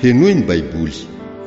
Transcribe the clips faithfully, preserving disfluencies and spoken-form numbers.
tenoy ny baiboly.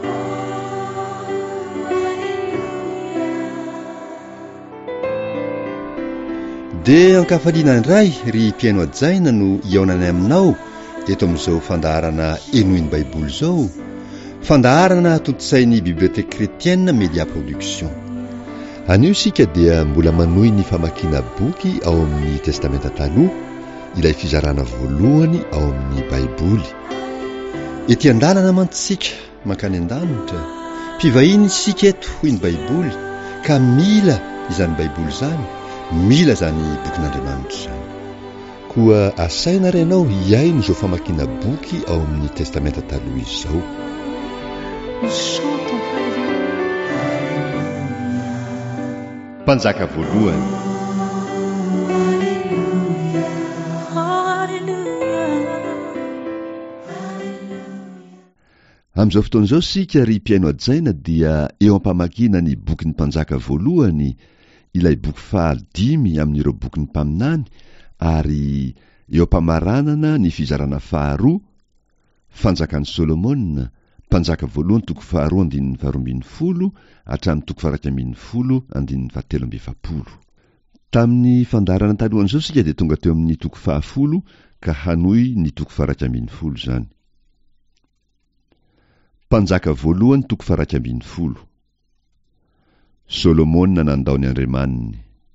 Dia ankafaliana indray ry mpiaino ajaina no iaonany aminao eto amin'izao fandaharana enoy ny baiboly izao, fandaharana tontotsain'ny bibliotèque chrétienne Media Production. Anio sika dia mbola manohy ny famakiana boky ao amin'ny testamenta taloha, ilay fizarana voalohany ao amin'ny baiboly. Ety an-dalana mantsika mankany an-danitra, mpivahiny sika eto hoy ny baiboly, ka mila izany baiboly izany, mila zany bokin'Andriamanitra izany. Koa asaina renao hiaino izao famakiana boky ao amin'ny testamenta taloha izao. Mpanjaka voalohany. Amin'izao fotoana izao sika ry mpiaino ajaina dia eo ampamakiana ny bokin'ny mpanjaka voalohany, ilay boky fahadimy amin'ireo bokin'ny mpaminany, ary eo ampamaranana ny fizarana faharoa, fanjakan'i Solomona, mpanjaka voalohany toko faharoa andininy faharoambin'ny folo hatramin'ny toko faharakambin'ny folo andininy fahatelo amby efapolo. Tamin'ny fandaharana talohany izao sika dia tonga teo amin'ny toko fahafolo ka hanoy ny toko faharakambin'ny folo zany. Mpanjaka voalohany toko faharakambin'ny folo. Solomona nandaony Andriamaniny.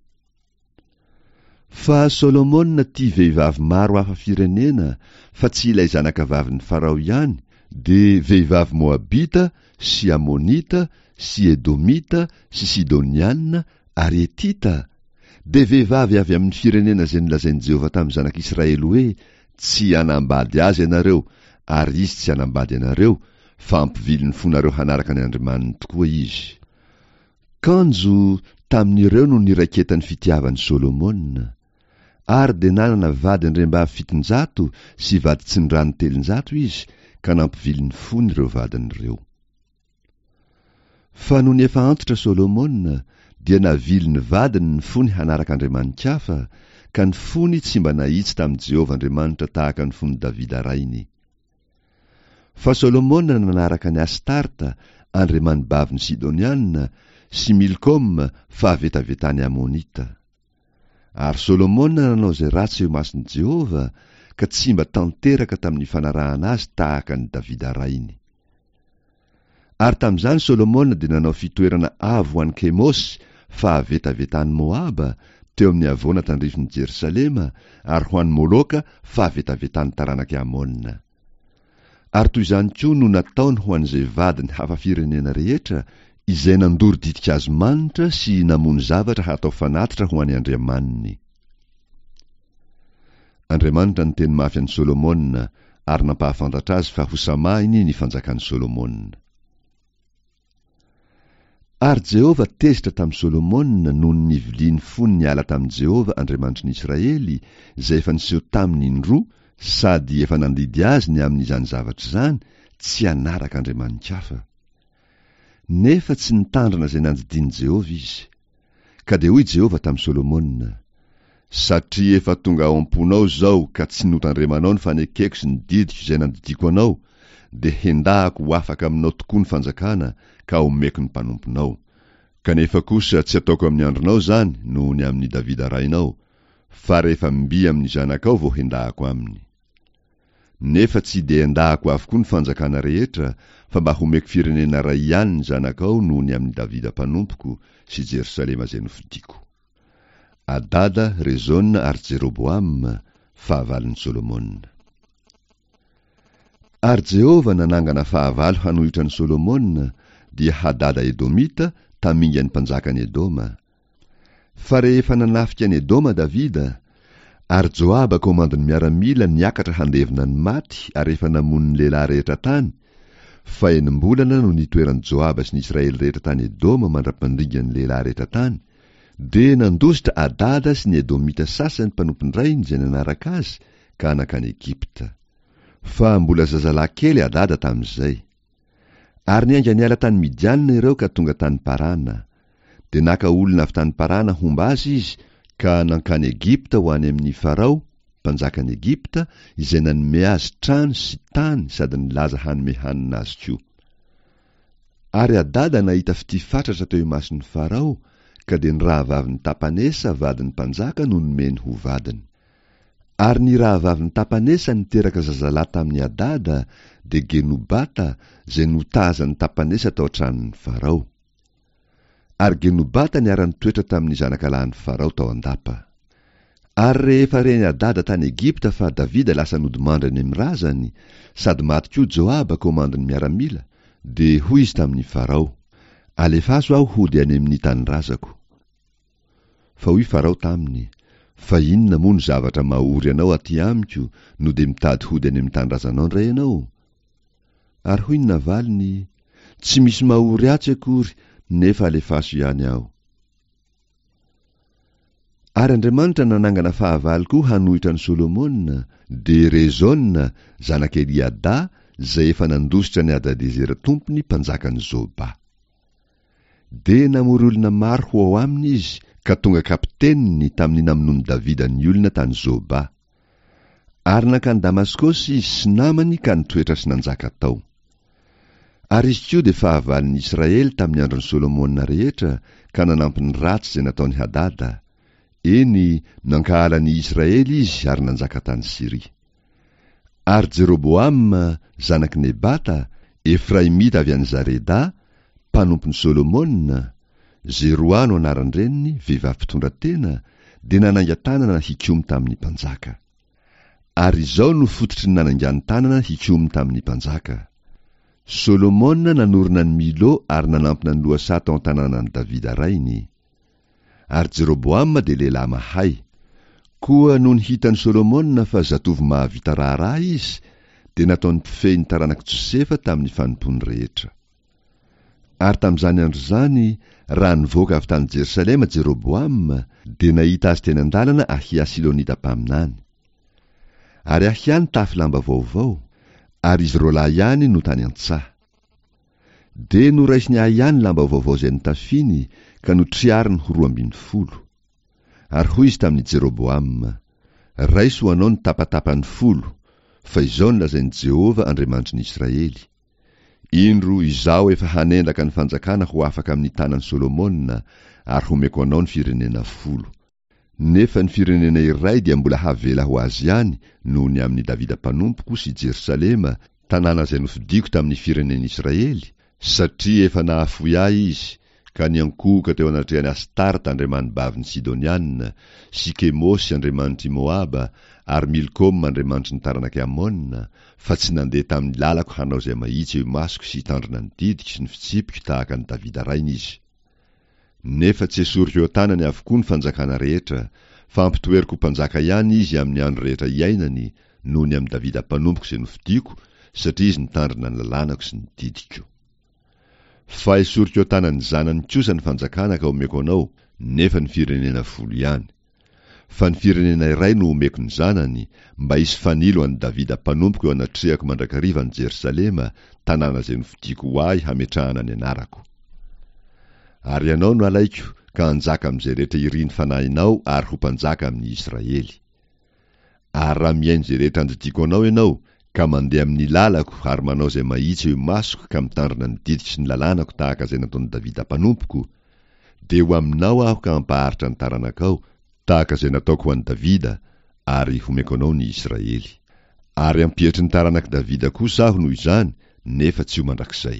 Fa Solomona tia vehivavy maro hafa firenena, fa tsy ilay zanaka vavin'ny Farao ihany, de vehivavy Moabita, sy Amonita, sy Edomita, sy Sidoniana, ary Etita, de vehivavy avy amin'ny firenena izay nolazain'i Jehovah tamin'ny zanak'Israely hoe tsy hanambady azy ianareo, ary izy tsy hanambady ianareo, fa ampiviliny fonareo hanaraka ny Andriamaniny tokoa izy. Kanjo tamin'ireo no niraiketan'ny fitiavan'i Solomona, ary de nanana vady ndrembaavy fitonjato sy vady tsindrany telonjato izy, ka nampiviliny fony ireo vadin'ireo. Fa noho ny efa antitra Solomona, dia naviliny vadiny ny fony hanaraka Andriamanitra hafa, ka ny fony tsy mba nahitsy tamin'i Jehovah Andriamanitra tahaka ny fony Davida rainy. Fa Solomona nanaraka ny Astarta, andriamanibaviny Sidoniana, sy Milkom fahavetavetany Amonita. Ary Solomona nanao izay ratsy eo mason'i Jehovah, ka tsy mba tanteraka tamin'ny fanarahana azy tahaka ny Davida rainy. Ary tamin'izany Solomona dia nanao fitoerana avo ho an'i Kemosy fahavetavetany Moaba teo amin'ny avoana tandrifin'i Jerusalema, ary ho an'i Moloka fahavetavetany taranak'i Amona. Ary toy izany koa no nataony ho an'izay vadiny hafa firenena rehetra, izay nandoro ditika azy manitra sy namony zavatra hatao fanatitra ho an'ny Andriamaniny. Andriamanitra ny teny mafy an'i Solomona, ary nampahafantatra azy fa ho samahiny ny fanjakan'i Solomona. Ary Jehovah tezitra tamin'i Solomona noho ny niviliany fony niala tamin'i Jehovah Andriamanitry ny Israely, izay efa niseho taminy indroa, sady efa nandidy azy ny amin'izany zavatra izany, tsy hanaraka Andriamanitra hafa. Nefa tsy nitandrina izay nandidiany Jehovah izy. Ka de hoy Jehovah tamin'i Solomona: satria efa tonga ao am-ponao zao ka tsy notandremanao ny fanekeko sy ny didiko izay nandidiko anao, de hendahako ho afaka aminao tokoa ny fanjakana, ka omeko ny mpanomponao. Kanefa kosa tsy ataoko amin'ny andronao zany noho ny amin'ny Davida rainao, fa rehefa mby amin'ny zanakao vao hendahako aminy. Nefa tsy de hendahako avokoa ny fanjakana rehetra, fa mba homeko firenena ray ihany ny zanakao noho ny amin'ny Davida mpanompoko sy Jerusalema izay nofidiko. Adada, Rezona ary Jeroboam, fahavalin'i Solomona. Ary Jehovah nanangana fahavalo hanohitra ny Solomona, dia Hadada Edomita taminga ny mpanjakany Edoma. Fa rehefa nanafika ny Edoma Davida, ary Joaba komandiny miaramila niakatra handevina ny maty ary efa namony ny lehilahy rehetra tany, fa enim-bolana no nitoeran'i Joaba sy ny Israely rehetra tany Edoma mandra-pandringa ny lehilahy rehetra tany, de nandositra Hadada sy ny Edomita sasany mpanompindray izay nanaraka azy, ka nakany Egipta. Fa mbola zazalahy kely Hadada tamin'izay. Ary niainga niala tany Midianina ireo ka tonga tany Parana, de naka olona avy tany Parana homba azy izy, ka nankany Egipta ho any amin'ny Farao, mpanjakany Egipta izay nanome azy trano sy tany sady nilaza hanome hanina azy koa. Ary Hadada nahita fitifatratra teo imason'ny Farao ka dia ny rahavavin'ny Tapanesa vadiny mpanjaka no nomeny ho vadiny. Ary ny rahavavin'ny Tapanesa niteraka zazalahy tamin'ny Hadada dia Genobata izay notazan'ny Tapanesa tao an-tranon'ny Farao. Ary Genobata niara-ny toetra tamin'ny zanakalahin'ny Farao tao an-dapa. Ary rehefa reny Hadada tany Egipta fa Davida lasa nodimandry any amin'ny razany, sady maty koa Joaba komandiny miaramila, dia hoy izy tamin'ny Farao, alefaso aho hody any amin'ny tanindrazako. Fa hoy Farao taminy, fa inona moa ny zavatra mahory anao aty amiko no dia mitady hody any amin'ny tanindrazanao ndray ianao? Ary hoy ny navaliny, tsy misy mahory atsy akory, nefa alefaso ihany aho. Ary Andriamanitra nanangana fahavalo koa hanohitra ny Solomona, dia Rezona zanak' Eliada izay efa nandositra ny Hadadezera tompony mpanjakan'ny Zoba. Dia namory olona maro ho ao aminy izy, ka tonga kapiteniny tamin'ny namonoan'i Davida ny olona tany Zoba. Ary nankany Damaskosy izy sy namany ka nitoetra sy nanjaka tao. Ary izy koa dia fahavalon'ny Israely tamin'ny andron'ny Solomona rehetra ka nanampy ny ratsy izay nataony Hadada. Eny nankahalany Israely izy ary nanjaka tany Siria. Ary Jeroboam zanak' Nebata, Efraimita avy any Zareda, mpanompony Solomona, Zeroa no anarany reniny, vehivavy mpitondra tena, dia nananga tanana hikomy tamin'ny mpanjaka. Ary izao no fototry ny nanangany tanana hikomy tamin'ny mpanjaka. Solomona nanorina ny Milo ary nanampina ny loasa tao an-tanànan'i Davida rainy. Ary Jeroboam dia lehilahy mahay. Koa no nihitan'ny Solomona fa zatovy mahavita raharaha izy, dia nataony mpifehy ny taranak'i Josefa tamin'ny fanompony rehetra. Ary tamin'izany andro zany, raha nivoaka avy tany Jerosalema Jeroboam, dia nahita azy teny an-dalana Ahia Silonita mpaminany. Ary Ahia nitafy lamba vaovao, ary izy roalahy ihany no tany an-tsaha. Dia noraisiny Ahia ny lamba vaovao izay notafiny, ka notriariny ho roa ambin'ny folo. Ary hoy izy tamin'ny Jeroboam, raiso ho anao ny tapatapany folo, fa izao ny lazain'i Jehova Andriamanitry ny Israely. Indro izao efa hanendaka ny fanjakana ho afaka amin'ny tanan'i Solomona, ary homeko anao ny firenena folo. Nefa ny firenena iray dia mbola havela ho azy ihany noho ny amin'ny Davida mpanompoko sy Jerosalema, tanàna izay nofidiko tamin'ny firenena Israely, satria efa nahafoy ahy izy, ka niankohoka teo anatrehany Astarta andriaman'ny bavin'ny Sidonianina, sy Kemosy andriamanitry Moaba, ary Milkôma andriamanitry ny taranak'i Amona, fa tsy nandeha tamin'ny lalako hanao izay mahitsy eo masoko sy hitandrina ny didiko sy ny fitsipiko tahaka ny Davida rainy izy. Nefa tsy esoriko eo tanany avokoa ny fanjakana rehetra, fa ampitoeriko mpanjaka ihany izy amin'ny andro rehetra iainany noho ny amin'ny Davida mpanompoko izay nofidiko, satria izy nitandrina ny lalànako sy ny didiko. Fa esoriko eo tanany zanany kosa ny fanjakana ka omeko anao, nefa ny firenena folo ihany. Fa ny firenena iray no omeko ny zanany, mba hisy fanilo an'i Davida mpanompoko eo anatrehako mandrakariva ny Jerosalema, tanàna izay nofidiko ho ahy hametrahana ny anarako. Ary ianao no alaiko ka hanjaka amin'izay rehetra iriny fanahinao ary ho mpanjaka amin'ny Israely. Ary raha miaino izay rehetra andidiko anao ianao, ka mandeha amin'ny lalako ary manao izay mahitsy eo masoko ka mitandrina ny didiko sy ny lalànako tahaka izay nataon'i Davida mpanompoko, dia ho aminao aho ka hampaharitra ny taranakao tahaka izay nataoko ho an'i Davida, ary homeko anao ny Israely. Ary ampihetry ny taranak'i Davida kosa aho noho izany, nefa tsy ho mandrakizay.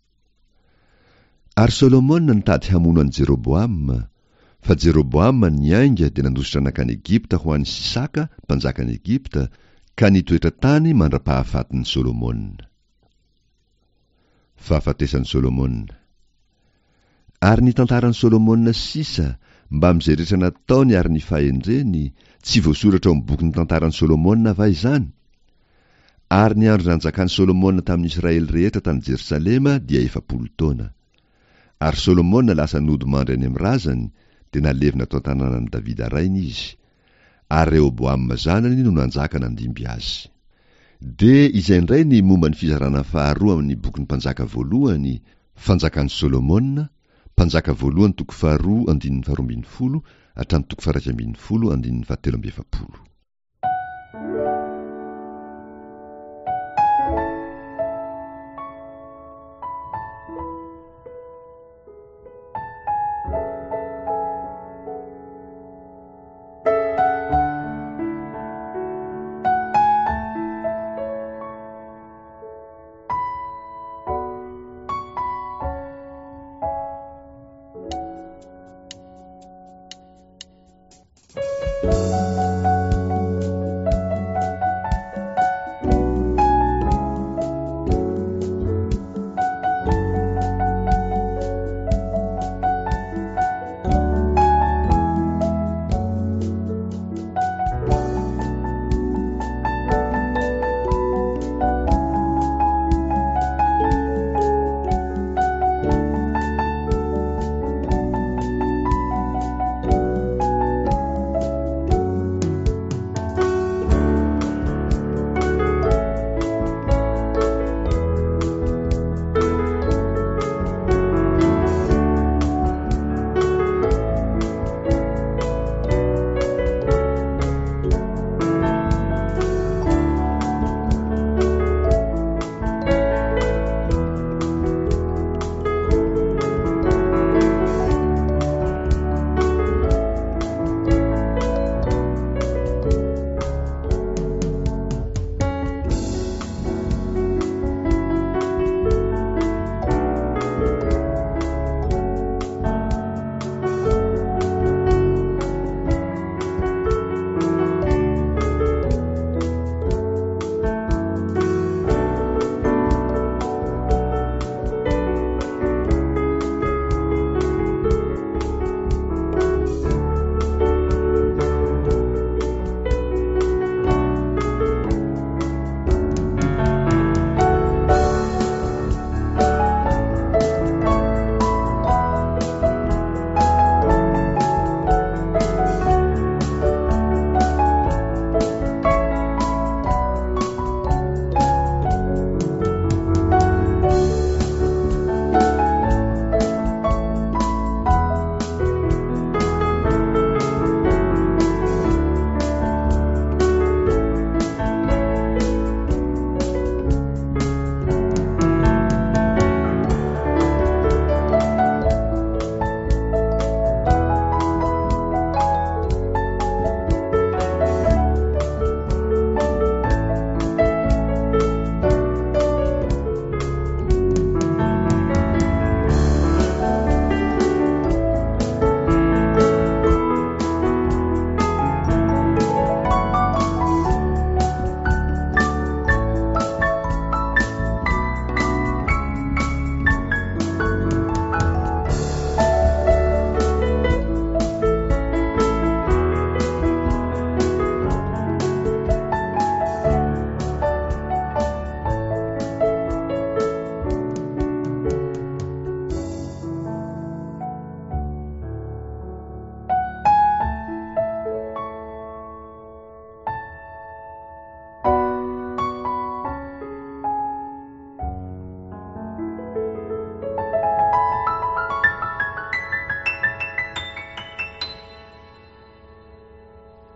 Ary Solomona nitady hamono an'i Jeroboam, fa Jeroboam niainga dia nandositra nakany Egipta ho an'i Sisaka, mpanjakan'i Egipta, ka nitoetra tany mandra-pahafatin'ny Solomona. Fahafatesan'i Solomona. Ary ny tantaran'i Solomona sisa, mba amin'izay rehetra nataony ary ny fahendreny, tsy voasoratra ao amin'ny bokin'ny tantaran'i Solomona va izany? Ary ny andro nanjakan'i Solomona tamin'ny Israely rehetra tany Jerosalema dia efapolo taona. Ary Solomona lasa nodimandry any amin'ny razany, dia nalevina tao an-tanànan'i Davida rainy izy. Ary Rehoboam zanany no nanjaka nandimby azy. Dia izay indray ny momba ny fizarana faharoa amin'ny bokin'ny mpanjaka voalohany, fanjakan'i Solomona, mpanjaka voalohany toko faharoa andininy faharoa ambin'ny folo, hatramin'ny toko faha raika ambin'ny folo andininy fahatelo amby efapolo.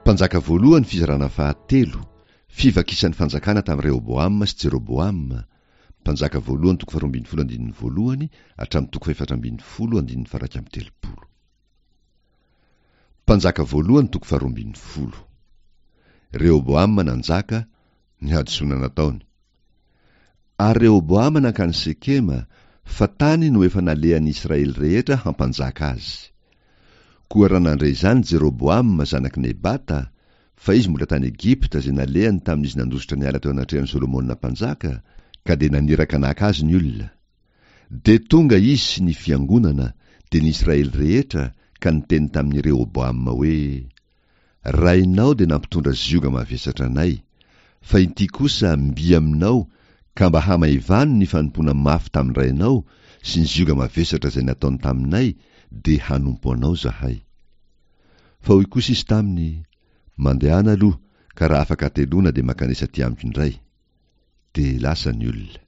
Mpanjaka voalohany fizarana fahatelo, fivakisan'ny fanjakana tamin'ny Rehoboama sy Jeroboama. Mpanjaka voalohany toko faharoa ambin'ny folo andininy voalohany hatramin'ny toko fahaefatra ambin'ny folo andininy faraka amin'ny telopolo. Mpanjaka voalohany toko faharoa ambin'ny folo. Rehoboama nanjaka ny hadisoana nataony. Ary Rehoboama nankany Sekema, fa tany no efa nalehan'ny Israely rehetra hampanjaka azy. Koa raha nandray izany Jeroboama zanaky Nebata, fa izy mbola tany Egipta izay nalehany tamin'izy nandositra ny ala teo anatrehan'ny Solomona mpanjaka, ka de naniraka naka azy ny olona. De tonga izy sy ny fiangonana de ny Israely rehetra ka niteny tamin'ny Rehoboama hoe, rainao de nampitondra zioga mavesatra anay, fa ity kosa mby aminao ka mba hamaivano ny fanompona mafy tamin'ny rainao sy ny zioga mavesatra izay nataony taminay, de hanompo anao zahay. Fa hoy kosa izy taminy, mandehana aloha, ka raha afaka atelona de makanesa ty amiko indray. De lasa ny olona.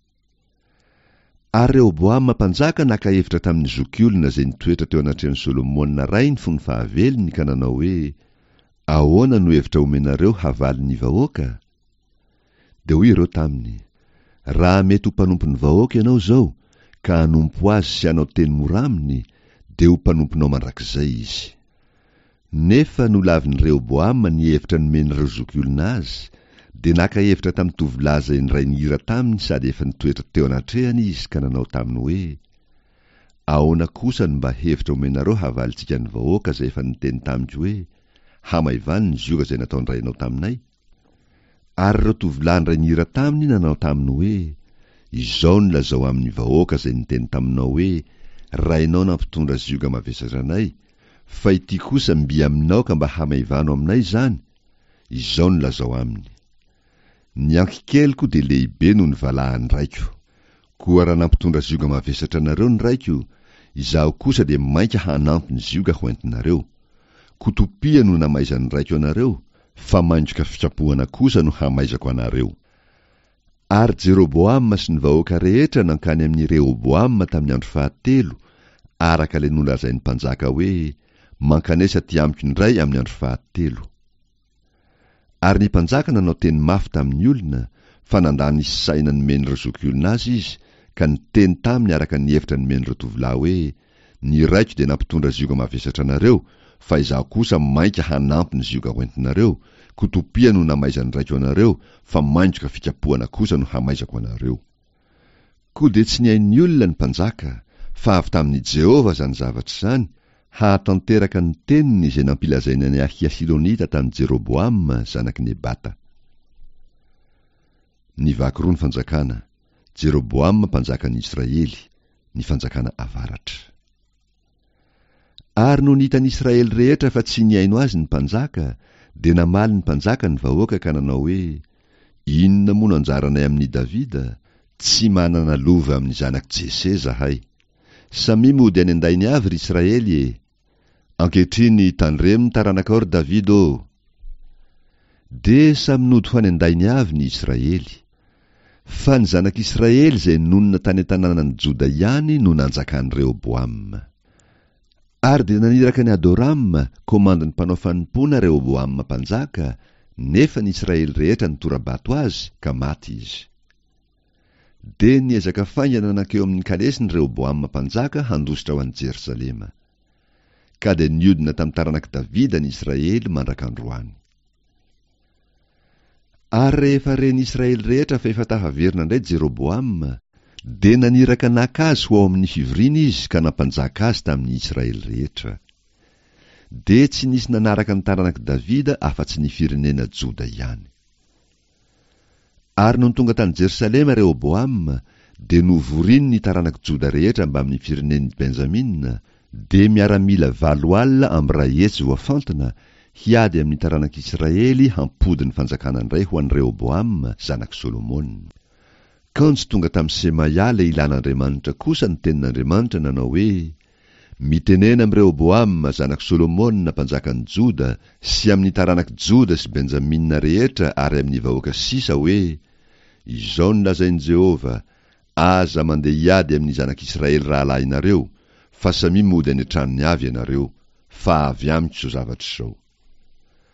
Ary Rehoboama mpanjaka naka hevitra tamin'ny zokiolona izay nitoetra teo anatrehan'ny Solomona rainy fony fahavelony ka nanao hoe, ahoana no hevitra omenareo havaly ny vahoaka? De hoy ireo taminy, raha mety ho mpanompo ny vahoaka ianao zao, ka hanompo azy sy hanao teny mora aminy, de ho mpanomponao mandrakizay izy. Nefa nolavin'ny Rehoboama ny hevitra nomen'ireo zokiolona azy, de naka hevitra tamin'ny tovolahy izay niray nihira taminy sady efa nitoetra teo anatrehany izy ka nanao taminy hoe, ahoana kosa no mba hevitra omenareo havalitsika ny vahoaka izay efa niteny tamiko hoe, hamaivany ny zioga izay nataony rainao taminay? Ary ireo tovolahy niray nihira taminy nanao taminy hoe, izao no lazao amin'ny vahoaka izay niteny taminao hoe, rainao nampitondra zioga mavesatra anay, fa ity kosa mby aminao ka mba hamaivano aminay zany, izao no lazao aminy. Ny ankikeliko de lehibe no ny valahany raiko, koa raha nampitondra zioga mavesatra nareo ny raiko, izaho kosa de mainka hanampy ny zioga ho entinareo. Kotopia no namaizany raiko anareo, fa mandroka fikapohana kosa no hamaizako anareo. Ary Jeroboama sy ny vahoaka rehetra nankany amin'ny Rehoboama tamin'ny andro fahatelo, araka le nolazain'ny mpanjaka hoe, mankanesa ty amiko indray amin'ny andro fahatelo. Ary ny mpanjaka nanao teny mafy tamin'ny olona, fa nandany saina nomen'ireo zokiolona azy izy, ka niteny taminy araka ny hevitra nomen'ireo tovolahy hoe, ny raiko de nampitondra zioga mavesatra anareo, fa izaho kosa mainka hanampy ny zioga hoentinareo, kotopia no namaizany raiko anareo, fa mandroka fikapohana kosa no hamaizako anareo. Koa de tsy nihain'ny olona ny mpanjaka, fa avy tamin'ny Jehova zany zavatra zany, hahatanteraka ny teniny izay nampilazaina ny Ahiasilonita tamin'ny Jeroboama zanaky Nebata. Ny vaky roa ny fanjakana, Jeroboama mpanjakan'ny Israely, ny fanjakana avaratra. Ary no nitan'ny Israely rehetra fa tsy nihaino azy ny mpanjaka, de namaly ny mpanjaka ny vahoaka ka nanao hoe, inona moa no anjaranay amin'ny Davida, tsy manana lova amin'ny zanaky Jese zahay. Samy mody any andainy avy ry Israely e, ankehitriny tandremo ny taranakao ry Davida ô. De samy nody ho any andainy avy ny Israely, fa ny zanak'Israely izay nonona tany an-tanànan'ny Joda ihany no nanjakan'ny Rehoboama. Ary de naniraka ny Adorama, komandin'ny mpanao fanimpona Rehoboama mpanjaka, nefa ny Israely rehetra nitorabato azy, ka maty izy. De niezaka faingana nankeo amin'ny kalesiny Rehoboama mpanjaka handositra ho an'i Jerosalema. Ka de niodina tamin'ny taranaky Davida ny Israely mandrak'androany. Ary rehefa reny Israely rehetra fa efa tahaverina indray Jeroboama, de naniraka nakazy ho ao amin'ny fivoriana izy ka nampanjaka azy tamin'ny Israely rehetra. De tsy nisy nanaraka ny taranaky Davida afa-tsy ny firenena Joda ihany. Ary non tonga tany Jerosalema Rehoboama, de novoriany ny taranaky Joda rehetra mba amin'ny firenen'ny Benjamina, de miaramila valo alina amby ray hetsy voafantina hiady amin'ny taranaky Israely hampody ny fanjakana indray ho an'i Rehoboama zanaky Solomona. Kanjo tonga tamin'ny Semaia le ilan'Andriamanitra kosa ny tenin'Andriamanitra nanao hoe, mitenena amin'ny Rehoboama zanaky Solomona mpanjakan'ny Joda sy amin'ny taranaky Joda sy Benjamina rehetra ary amin'ny vahoaka sisa hoe, izao no lazain'i Jehova, aza mandeha hiady amin'ny zanak'Israely rahalahinareo, fa samy mody any an-tranony avy ianareo, fa avy amiko zao zavatra izao.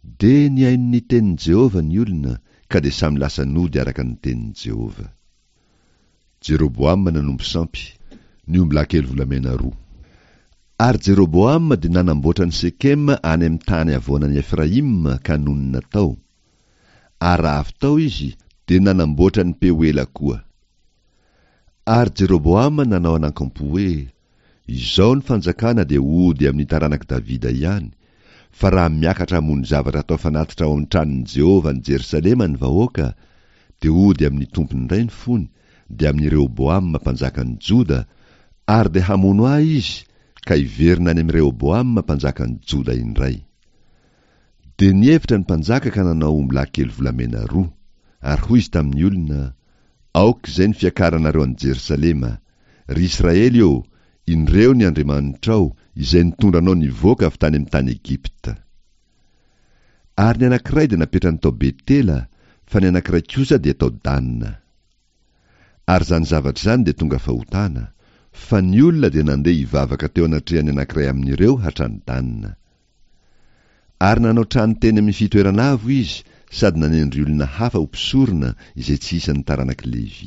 De niain'ny tenin'i Jehova ny olona, ka de samy lasa nody araka ny tenin'i Jehova. Jeroboam nanompo sampy, ny omby lahy kely volamena roa. Ary Jeroboam de nanamboatra ny Sekema any amin'ny tany avoanan'ny Efraim ka nohony natao. Ary avy tao izy de nanamboatra ny Peoela koa. Ary Jeroboam nanao anankampo hoe, izao ny fanjakana de ody amin'ny taranaka Davida ihany, fa raha miakatra hamono zavatra atao fanatitra ao amin'ny tranon'i Jehova ny Jerusalema ny vahoaka, de ody amin'ny tompony indray ny fony, de amin'ny Rehoboam mpanjakan'ny Joda, ary de hamono ahy izy, ka iverina any amin'ny Rehoboam mpanjakan'ny Joda indray. De nievitra ny mpanjaka ka nanao omby lahy kely volamena roa, ary hoy izy tamin'ny olona, aoka izay ny fiakaranareo any Jerusalema, ry Israely eo, indreo ny Andriamanitrao, izay nitondranao nivoaka avy tany amin'ny tany Egipta. Ary ny anankiray de napetrany tao Betela, fa ny anankiray kosa de tao Danna. Ary zany zavatra zany de tonga fahotana, fa ny olona de nandeha hivavaka teo anatrehany anankiray amin'ireo hatrany Danna. Ary nanao trano teny amin'ny fitoerana avo izy, sady nanendry olona hafa ho mpisorona izay tsy isan'ny taranaki Levi.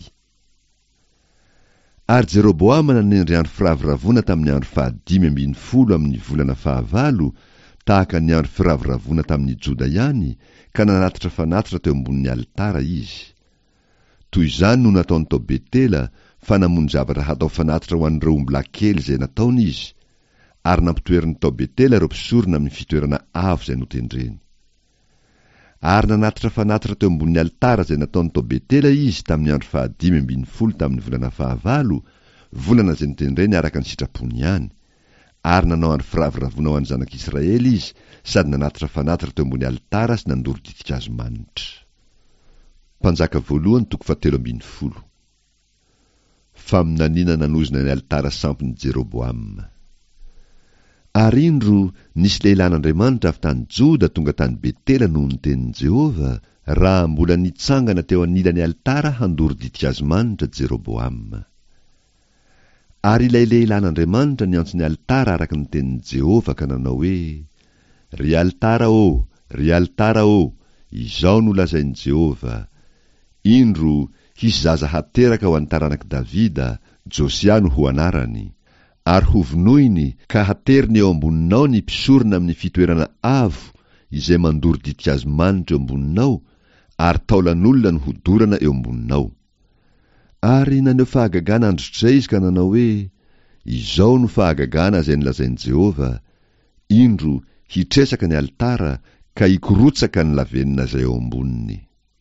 Ary Jeroboam nanendry andro firaviravona tamin'ny andro fahadimy ambin'ny folo amin'ny volana fahavalo, tahaka ny andro firaviravona tamin'ny Joda ihany, ka nanatitra fanatitra teo ambonin'ny alitara izy. Toy izany no nataony tao Betela, fa namono zavatra hatao fanatitra ho an'ireo omby lahy kely izay nataony izy, ary nampitoeriny tao Betela ireo mpisorona amin'ny fitoerana avo izay notendreny. Ary nanatitra fanatitra teo ambonin'ny alitara izay nataony tao Betela izy tamin'ny andro fahadimy ambin'ny folo tamin'ny volana fahavalo, volana izay notendreny araka ny sitrapony ihany. Ary nanao andro firaviravona ho an'ny zanak'Israely izy, sady nanatitra fanatitra teo ambony alitara sy nandoro ditika azo manitra. Mpanjaka voalohany toko fahatelo ambin'ny folo. Faminaniana nanozona ny alitara sampin'i Jeroboam. Ary indro nisy lehilan'Andriamanitra avy tany Joda tonga tany Betela noho ny tenin'i Jehova, raha mbola nitsangana teo anilany alitara handoro ditika azo manitra Jeroboam. Ary ilay lehilan'Andriamanitra niantso ny alitara araka ny tenin'i Jehova ka nanao hoe, ry alitara ô, ry alitara ô, izao no lazain'i Jehova, indro hisy zaza hateraka ho an'ny taranaki Davida, Josia no ho anarany, ary ho vonoiny ka hateriny eo amboninao ny mpisorona amin'ny fitoerana avo, izay mandoro ditika azo manitra eo amboninao, ary taolan'olona ny hodorana eo amboninao. Ary naneo fahagagana androtray izy ka nanao hoe, izao no fahagagana izay nolazain'i Jehova, indro hitresaka ny alitara ka hikorotsaka ny lavenina izay eo amboniny.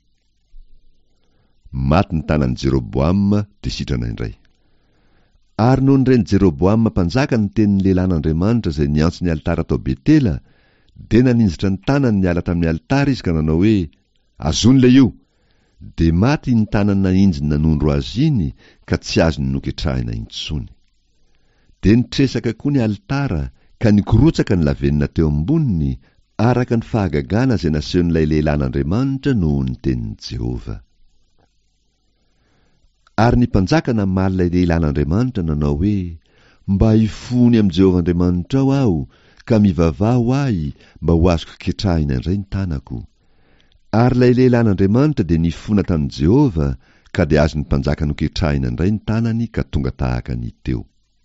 Maty ny tanan'i Jeroboam de sitrana indray. Ary noho nireny Jeroboam mpanjaka ny tenin'ny lehilan'Andriamanitra izay niantso ny alitara tao Betela, de naninjitra ny tanany niala tamin'ny alitara izy ka nanao hoe, azony le io, de maty ny tanany naninjiny nanondro azy iny ka tsy azony noketrahina intsony. De nitresaka koa ny alitara ka nikorotsaka ny lavenina teo amboniny araka ny fahagagana izay nasehon'ilay lehilan'Andriamanitra noho ny tenin'i Jehova. Ary ny mpanjaka namaly ilay lehilan'Andriamanitra nanao hoe, mba hifony amin'i Jehova Andriamanitra ao aho, ka mivavaho ahy mba ho azoko ketrahina indray ny tanako. Ary ilay lehilan'Andriamanitra de nifona tamin'i Jehova, ka de azo ny mpanjaka noketrahina indray ny tanany ka tonga tahaka ny teo.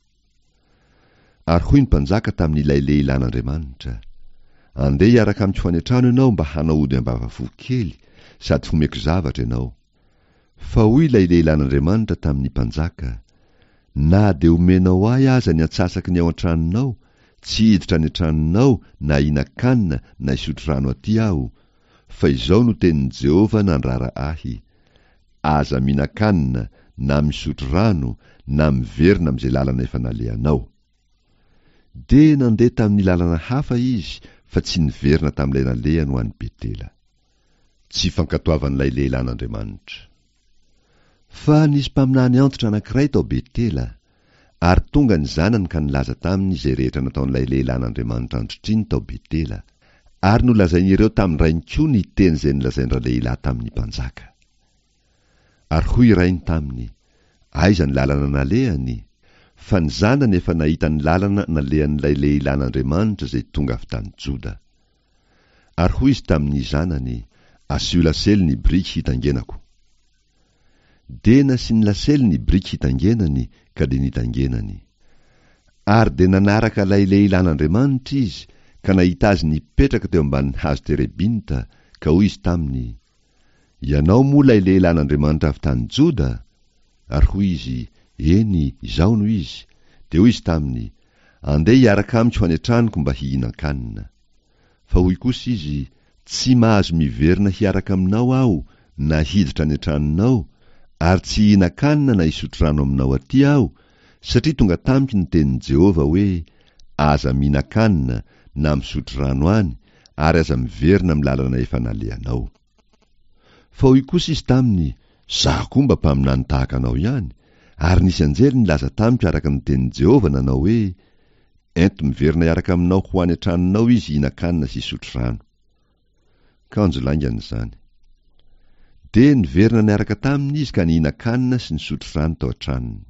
Ary hoy ny mpanjaka tamin'ilay lehilan'Andriamanitra, andeha hiaraka amin'ny fanetrano ianao mba hanao ody ambavafo kely, sady homeko zavatra ianao. Fa hoy ilay lehilan'Andriamanitra tamin'ny mpanjaka, na de omenao ahy aza ny atsasaky ny ao an-tranonao, tsy hiditra ny an-tranonao na hinan-kanina na hisotro rano aty aho, fa izao no tenin'i Jehova nandrara ahy, aza minan-kanina na misotro rano na miverina amin'izay lalana efa nalehanao. De nandeha tamin'ny lalana hafa izy, fa tsy niverina tamin'ilay nalehany ho an'ny Betela. Tsy fankatoavan'ilay lehilan'Andriamanitra. Fa nisy mpaminany antitra anankiray tao Betela, ary tonga ny zanany ka nilaza taminy izay rehetra nataon'ilay lehilan'Andriamanitra antrotriny tao Betela, ary nolazain'ireo tamin'ny rainy koa ny teny izay nolazain'ra lehilahy tamin'ny mpanjaka. Ary hoy rainy taminy, aiza ny lalana nalehany, fa ny zanany efa nahita ny lalana nalehan'ilay lehilan'Andriamanitra izay tonga avy tany Joda. Ary hoy izy tamin'ny zanany, asio lasely ny briky hitangenako. De nasiany lasely ny briky hitangenany ka de nitangenany. Ary de nanaraka ilay lehilan'Andriamanitra izy ka nahita azy nipetraka teo ambanin'ny hazo terebinta ka hoy izy taminy, ianao moa ilay lehilan'Andriamanitra avy tany Joda? Ary hoy izy, eny, izao no izy. De hoy izy taminy, andeha hiaraka amiko ho any an-tranoko mba hihinan-kanina. Fa hoy kosa izy, tsy mahazo miverina hiaraka aminao aho na hiditra any an-tranonao, ary tsy hihinan-kanina na hisotro rano aminao aty aho, satria tonga tamiko ny tenin'i Jehova hoe, aza mihinan-kanina na misotro rano any, ary aza miverina amin'ny lalana efa nalehanao. Fa hoy kosa izy taminy, zaho koa mba mpaminany tahaka anao ihany, ary nisy anjely nilaza tamiko araka ny tenin'i Jehova nanao hoe, ento miverina hiaraka aminao ho any an-tranonao izy hihinan-kanina sy hisotro rano. Kanjo laingana izany. De niverina niaraka taminy izy ka nihinan-kanina sy nisotro rano tao an-tranony.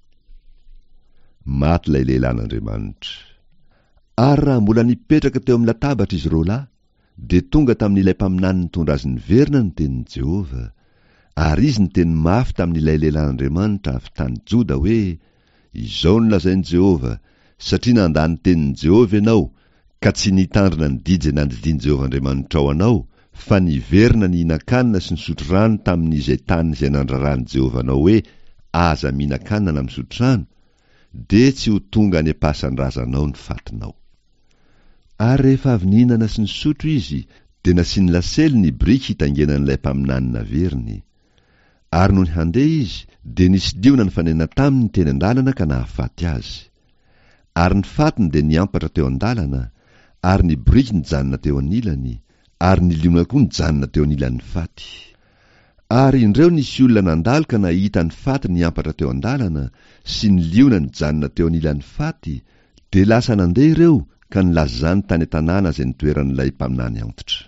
Maty ilay lehilan'Andriamanitra. Ary raha mbola nipetraka teo amin'ny latabatra izy roa lahy, de tonga tamin'ilay mpaminany nitondra azy niverina ny tenin'i Jehova, ary izy niteny mafy tamin'ilay lehilan'Andriamanitra avy tany Joda hoe, izao no lazain'i Jehova, satria nandany tenin'i Jehova ianao, ka tsy nitandrina ny didy izay nandidian'i Jehova Andriamanitra ao anao, fa niverina ny hinan-kanina sy nisotro rano tamin'izay tany izay nandraran'i Jehova anao hoe, aza mihinan-kanina na misotro rano, de tsy ho tonga any ampasan'ny razanao ny fatinao. Ary rehefa avy nihinana sy nisotro izy, de nasiany lasely ny briky hitangenan'ilay mpaminany naveriny. Ary noho ny handeha izy, de nisy liona nifanena taminy teny an-dalana ka nahafaty azy. Ary ny fatiny de niampatra teo an-dalana, ary ny briky nijanona teo anilany, ary ny liona koa nijanona teo anilan'ny faty. Ary indreo nisy olona nandalo ka nahita ny faty niampatra teo an-dalana sy ny liona nijanona teo anilan'ny faty, de lasa nandeha ireo ka nilaza zany tany an-tanàna izay nitoeran'ilay mpaminany antitra.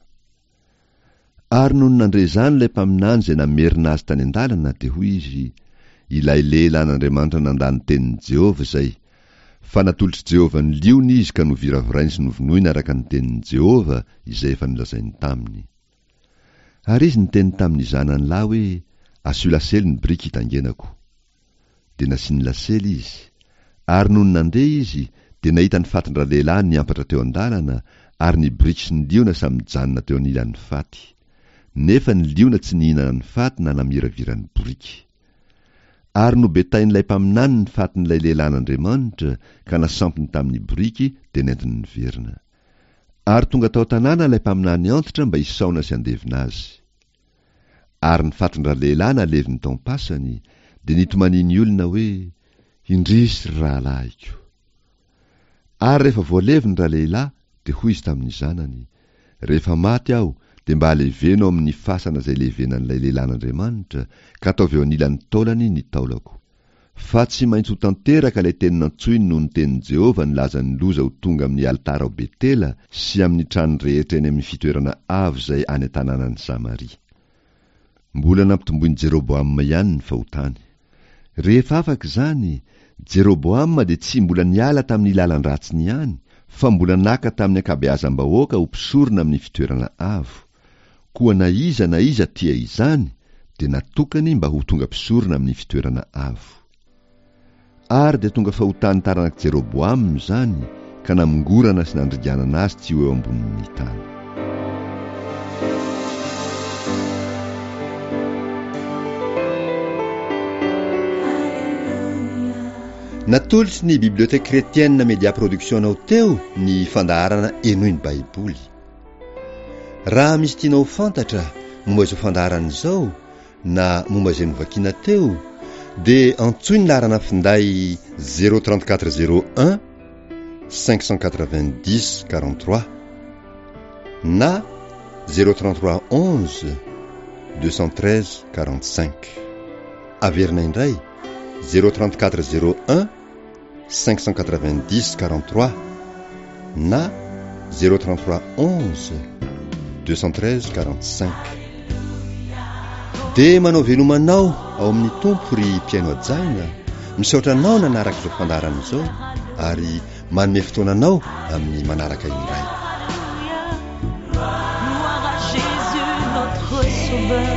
Ary noho nandre zany ilay mpaminany izay namerina azy tany an-dalana, de hoy izy, ilay lehilan'Andriamanitra nandany tenin'i Jehova izay, fa natolotry Jehova ny liona izy ka noviravirainy sy novonoina araka ny tenin'i Jehova izay efa nilazainy taminy. Ary izy niteny tamin'ny zanany lahy hoe, asio lasely ny briky hitangenako. De nasiany lasely izy. Ary noho nandeha izy, de nahita ny fatin-dra lehilahy niampatra teo an-dalana, ary ny briky sy ny liona samy mijanona teo anilan'ny faty. Nefa ny liona tsy nihinana ny faty na namiravira ny briky. Ary no betain'ilay mpaminany ny fatin'ilay lehilan'Andriamanitra ka nasampiny tamin'ny briky de nentiny niverina. Ary tonga tao tanàna ilay mpaminany antitra mba hisaona sy andevina azy. Ary ny fatin-dra lehilahy naleviny tao am-pasany, de nitomany olona hoe, indrisy rahalahiko. Ary rehefa voaleviny ra lehilahy, de hoy izy tamin'ny zanany, rehefa maty aho, de mba alevenao amin'ny fasana izay levenan'ilay lehilan'Andriamanitra, ka ataovy eo anilan'ny taolany ny taolako. Fa tsy maintsy ho tanteraka ilay teny nantsoiny noho ny tenin'i Jehova nilaza ny loza ho tonga amin'ny alitara ao Betela sy amin'ny trano rehetra eny amin'ny fitoerana avo izay any an-tanànan'i Samaria. Mbola nampitomboin'i Jeroboama ihany ny fahotany. Rehefa afaka izany, Jeroboama de tsy mbola niala tamin'ny lalan-dratsiny ihany, fa mbola naka tamin'ny ankabeazam-bahoaka ho mpisorona amin'ny fitoerana avo. Koa na iza na iza tia izany, de natokany mba ho tonga mpisorona amin'ny fitoerana avo. Ary de tonga fahotany taranaka Jeroboama zany, ka namongorana sy nandriganana azy tsy ho eo ambonin'ny tany. Natolotry ny bibliothèque chrétienne Media Production anao teo ny fandaharana enoy ny Baiboly. Raha misy tianao fantatra momba izao fandaharana izao na momba izay novakiana teo, de antsoy ny laharana finday zéro trente-quatre zéro un cinq cent quatre-vingt-dix quarante-trois na zéro trente-trois onze deux cent treize quarante-cinq. Averina indray zéro trente-quatre zéro un cinq cent quatre-vingt-dix quarante-trois na zéro trente-trois onze deux cent treize quarante-cinq. De manao velomanao ao amin'ny tompo ry mpiaino ajaina, misaotra anao nanaraka izao fandaharana izao ary manome fotoananao amin'ny manaraka indray. over